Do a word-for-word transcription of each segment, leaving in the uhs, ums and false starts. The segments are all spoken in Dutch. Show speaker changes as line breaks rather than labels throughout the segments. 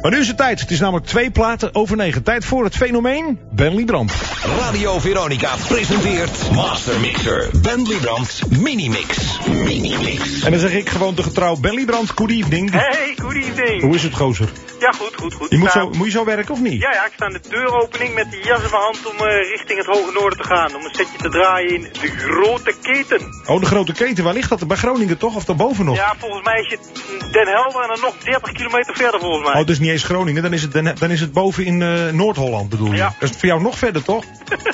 Maar nu is het tijd. Het is namelijk twee platen over negen. Tijd voor het fenomeen Ben Liebrand.
Radio Veronica presenteert Master Mixer Ben Liebrand's Minimix. Minimix.
En dan zeg ik gewoon de getrouw Ben Liebrand, good evening.
Hey, good evening.
Hoe is het, gozer?
Ja, goed, goed, goed.
Je moet,
sta...
zo, moet je zo werken of niet?
Ja, ja, ik sta aan de deuropening met die jas in mijn hand om uh, richting het hoge noorden te gaan. Om een setje te draaien in de grote keten.
Oh, de grote keten. Waar ligt dat? Bij Groningen toch? Of daarboven nog?
Ja, volgens mij is het Den Helder en dan nog dertig kilometer verder volgens mij.
Oh, dus niet eens Groningen. Dan is het, Den, dan is het boven in uh, Noord-Holland bedoel je?
Ja.
Dat is het voor jou nog verder toch?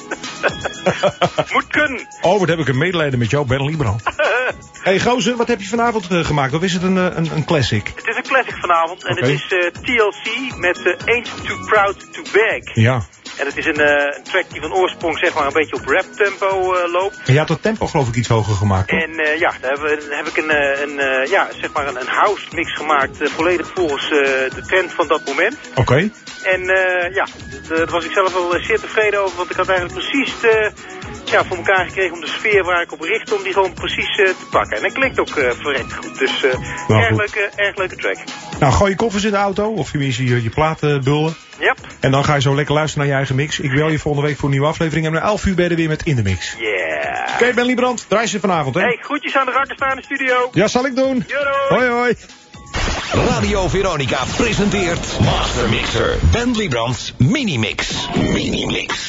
Moet kunnen.
Oh, wat heb ik een medelijden met jou, Ben Liebrand. Hey gozer, wat heb je vanavond uh, gemaakt? Of is het een, uh, een, een classic?
Het is een classic vanavond en
Okay.
het is uh, T L C met uh, Ain't Too Proud To Beg.
Ja.
En het is een, uh, een track die van oorsprong zeg maar een beetje op rap tempo uh, loopt.
En je had het tempo geloof ik iets hoger gemaakt, toch?
En uh, ja, daar, hebben we, daar heb ik een, uh, een, uh, ja, zeg maar een, een house mix gemaakt, uh, volledig volgens uh, de trend van dat moment.
Oké. Okay.
En uh, ja, dat, daar was ik zelf wel zeer tevreden over, want ik had eigenlijk precies de, ja, voor elkaar gekregen om de sfeer waar ik op richtte, om die gewoon precies uh, te pakken. En dat klinkt ook uh, verrekt goed, dus uh,
nou,
erg,
goed.
leuke, erg leuke track.
Nou, gooi je koffers in de auto, of tenminste je, je platenbullen.
Yep.
En dan ga je zo lekker luisteren naar je eigen mix. Ik bel je volgende week voor een nieuwe aflevering. En om elf uur ben je weer met In de Mix.
Yeah.
Oké, okay, Ben Liebrand, draai ze vanavond, hè?
Hey, groetjes aan de rakkers staan in de studio.
Ja, zal ik doen.
Doei.
Hoi, hoi.
Radio Veronica presenteert Master Mixer Ben Liebrand's Minimix. Minimix.